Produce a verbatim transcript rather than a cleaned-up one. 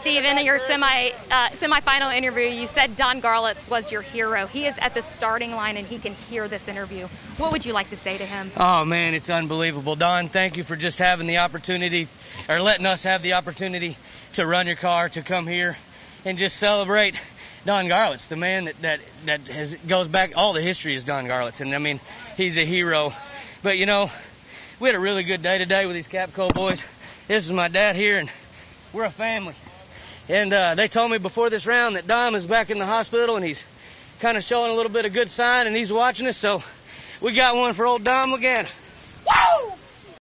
Steve, in your semi uh, semifinal interview, you said Don Garlits was your hero. He is at the starting line, and he can hear this interview. What would you like to say to him? Oh, man, it's unbelievable. Don, thank you for just having the opportunity, or letting us have the opportunity to run your car, to come here and just celebrate Don Garlits, the man that, that, that has, goes back, all the history is Don Garlits, and, I mean, he's a hero. But, you know, we had a really good day today with these Capco boys. This is my dad here, and we're a family. And uh, they told me before this round that Dom is back in the hospital, and he's kind of showing a little bit of good sign, and he's watching us, so we got one for old Dom again.